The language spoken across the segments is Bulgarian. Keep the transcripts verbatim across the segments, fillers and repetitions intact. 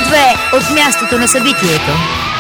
две от мястото на събитието.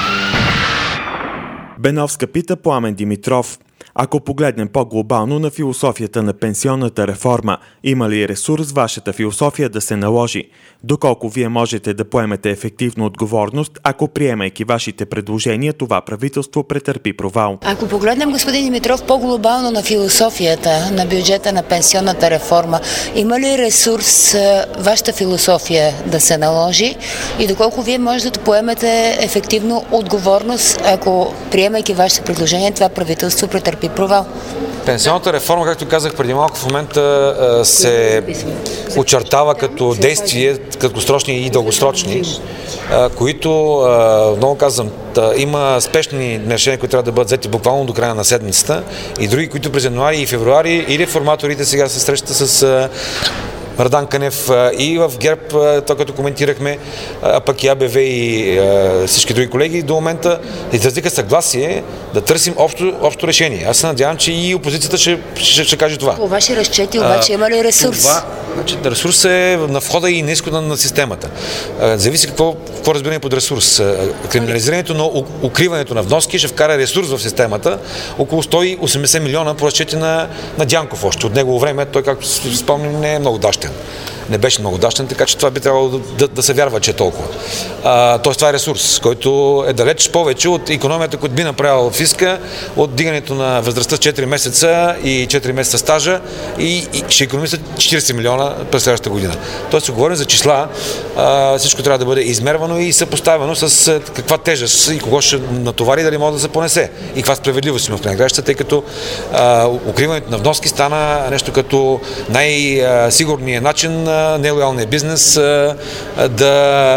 Беновска пита Пламен Димитров. Ако погледнем по-глобално на философията на пенсионната реформа, има ли ресурс вашата философия да се наложи? Доколко вие можете да поемете ефективно отговорност, ако приемайки вашите предложения, това правителство претърпи провал? Ако погледнем, господин Димитров, по-глобално на философията на бюджета на пенсионната реформа, има ли ресурс вашата философия да се наложи и доколко вие можете да поемете ефективно отговорност, ако приемайки вашите предложения, това правителство претърпи провал? Пенсионната реформа, както казах преди малко, в момента се очертава като действие, краткосрочни и дългосрочни, които, много казвам, има спешни решения, които трябва да бъдат взети буквално до края на седмицата и други, които през януари и февруари и реформаторите сега се срещат с Радан Кънев и в ГЕРБ, това като коментирахме, а пък и АБВ и а, всички други колеги до момента изразиха съгласие да търсим общо, общо решение. Аз се надявам, че и опозицията ще, ще, ще каже това. По ваши разчети обаче има ли ресурс? Това, значи, ресурс е на входа и на изхода на системата. А, зависи какво, какво разбираме под ресурс. Криминализирането на укриването на вноски ще вкара ресурс в системата около сто и осемдесет милиона по разчети на, на Дянков още. От негово време той, както спомням, не е много дащен. Не беше много дащен, така че това би трябвало да, да, да се вярва, че е толкова. А, тоест това е ресурс, който е далеч повече от икономията, която би направил фиска, от дигането на възрастта с четири месеца и четири месеца стажа и, и ще икономисат четиридесет милиона през следващата година. Тоест, се говорим за числа, а, всичко трябва да бъде измервано и съпоставено с а, каква тежест и кого ще натовари, дали може да се понесе. И каква справедливост има в крайна краща, тъй като а, укриването на вноски стана нещо като най-сигурният начин нелоялния бизнес да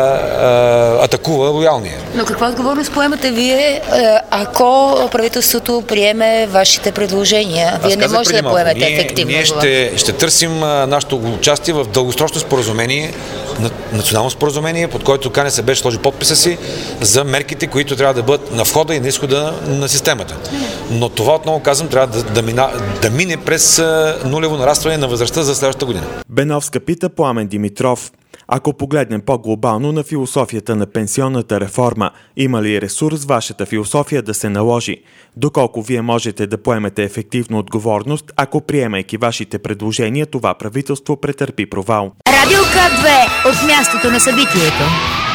атакува лоялния. Но каква отговорност поемате вие, ако правителството приеме вашите предложения? Вие не можете да поемете ние, ефективно. Ние ще, ще търсим нашето участие в дългосрочно споразумение, национално споразумение, под който КНСБ ще сложи подписа си за мерките, които трябва да бъдат на входа и на изхода на системата. Но това, отново казвам, трябва да, да, мина, да мине през нулево нарастване на възрастта за следващата година. Беновска пита Пламен Димитров. Ако погледнем по-глобално на философията на пенсионната реформа, има ли ресурс вашата философия да се наложи? Доколко вие можете да поемете ефективно отговорност, ако приемайки вашите предложения, това правителство претърпи провал? Радио К две от мястото на събитието.